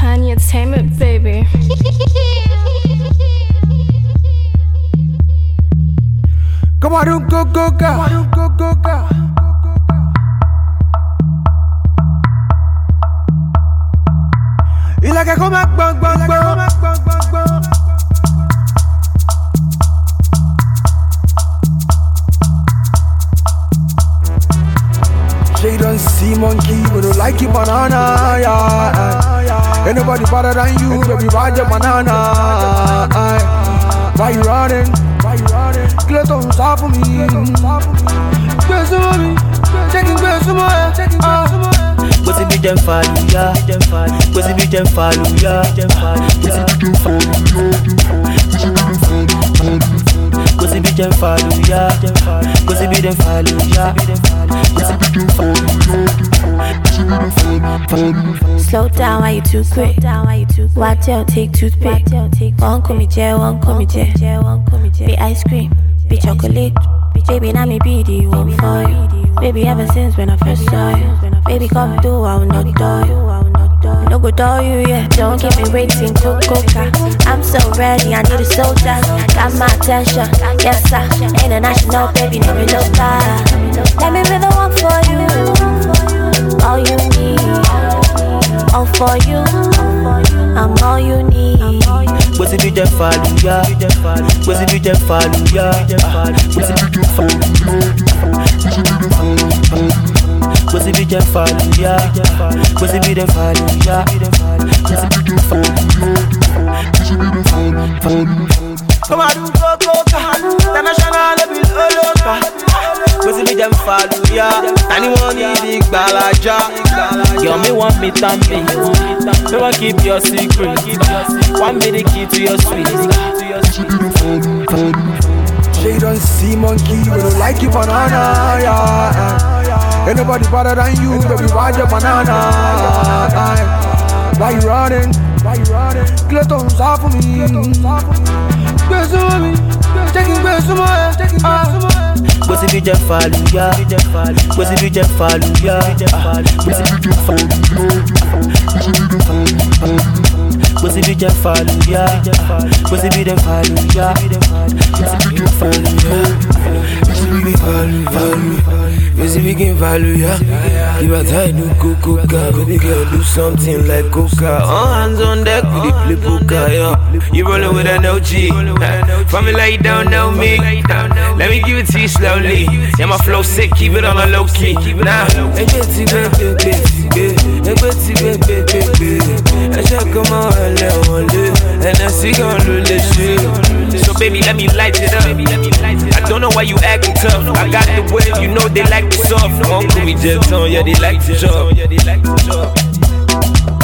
Tiny Entertainment, baby. Come on, go, go, go. Come on, go, go, go. Il a qu'à comme un bang, bang, bang. She don't see monkey, but don't like you banana, yeah. Ain't nobody better than you, baby, ride your banana. Why you running? Clear to stop for me. Gbé súnmọ́ mi, jẹ́ kí n gbé súnmọ́ ẹ. Go see me dem faluya, go see me dem faluya, go see me dem faluya, go see me dem faluya. Slow down, why you too quick? Watch out, take toothpick. One call me J, one call me J. Be ice cream, be chocolate. Baby, now me be the one for you. Baby, ever since when I first saw you. Baby, come through, I will not do you. No go do you, yeah. Don't keep me waiting, Coca. I'm so ready, I need a soldier. Got my attention, yes sir. International, baby, never look back. Let me be the one for you. All you need, all for you. I'm all you need. Go see me dem faluya, go see me dem faluya, go see me dem faluya, go see me dem faluya, go see me dem faluya. Come on, go, go, go. International level, loca. Go see me dem faluya. Anyone need big balaja? Girl, me want me tambi. Me want keep your secret. Want me the key to your sweet. She don't see monkey, but don't like you banana, yeah. Ain't nobody better than you, baby, ride your banana. Why you running? Clear to stop for me. Gbé súnmọ́ mi, jẹ́ kí n gbé súnmọ́ ẹ. Go see me dem faluya, go see me dem faluya, go see me dem faluya, go see me dem faluya, go see me dem faluya, go see me dem faluya. You see we can value ya. Give a time to coca, baby girl do something like coca. All hands on deck, we dey play poker, yeah. You rollin' with an OG, from me like you don't know me. Let me give it to you slowly. Yeah, my flow sick, keep it on a low key. Nah. So baby, let me light it up. I don't know why you acting tough. I got the wave, you know they like the soft. Uncle me just on, yeah, they like the job.